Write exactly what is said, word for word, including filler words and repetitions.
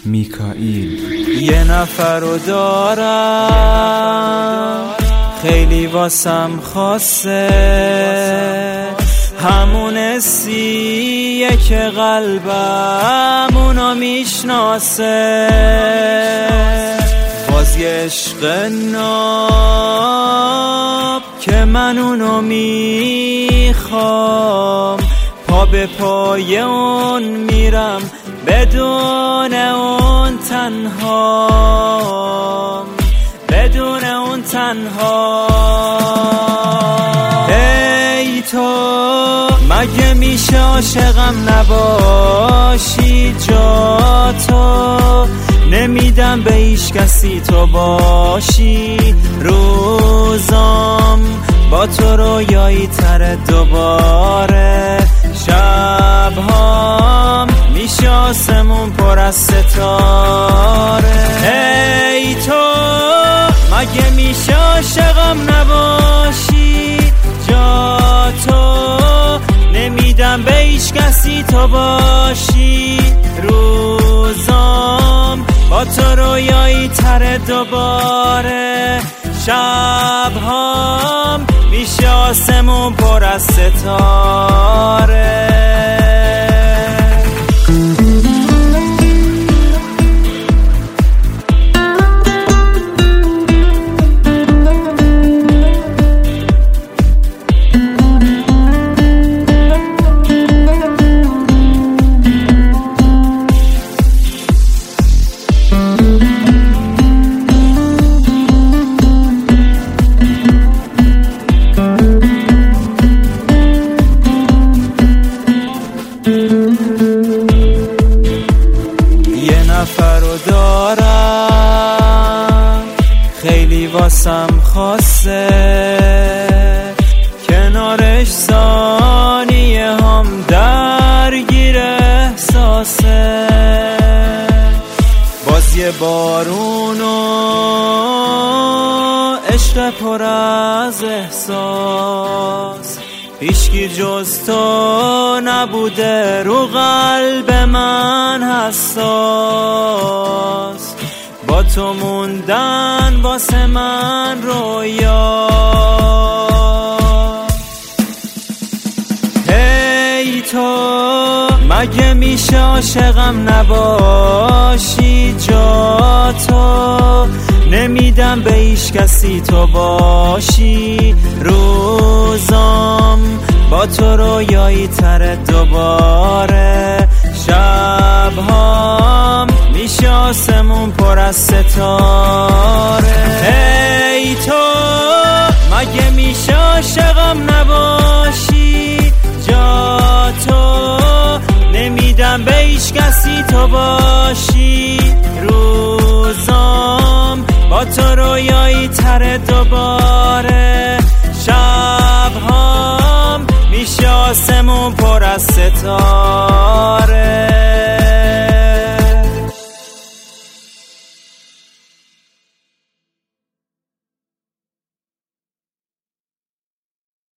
میکائیل. یه نفر رو دارم خیلی واسم خاصه، همون اسیه که قلبم اونو میشناسه. باز یه عشق ناب که من اونو میخوام، پا به پای اون میرم بدون اون تنهام، بدون اون تنها. ای تو مگه میشه عاشقم نباشی؟ جا تو نمیدم به هیچ کسی تو باشی. روزام با تو رویایی تره دوباره، شبهام میشه آسمون پر از ستاره. ای تو مگه میشه عاشقم نباشی؟ جا تو نمیدم به هیچ کسی تو باشی. روزام با تو رویایی تره دوباره، شبهام میشه آسمون پر از ستاره. یه نفر رو دارم خیلی واسم خاصه، کنارش ثانیه هم درگیر احساسه. باز یه بارون و عشق پر از احساس، هیچکی جز تو نبوده رو قلب من حساس. با تو موندن واسه من رویا. ای تو مگه میشه عاشقم نباشی؟ جا تو نمیدم به هیچ کسی تو باشی. روزام با تو رویایی تره دوباره، شبهام میشه آسمون پر از ستاره. ای تو مگه میشه عاشقم نباشی؟ جا تو نمیدم به هیچ کسی تو باشی. روزام با تو رویایی تره دوباره، شبهام میشه آسمون پر از ستاره.